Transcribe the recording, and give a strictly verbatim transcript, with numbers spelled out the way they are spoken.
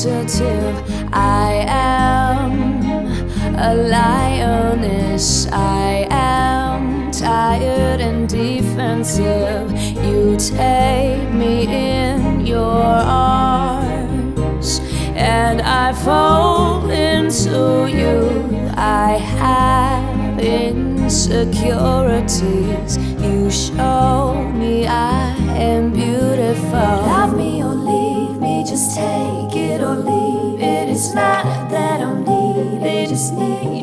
sensitive. I am a lioness. I am tired and defensive. You take me in your arms and I fall into you. I have insecurities. You show me I am beautiful. Love me or leave me, just take it or leave it. It's not that I'm needy, just need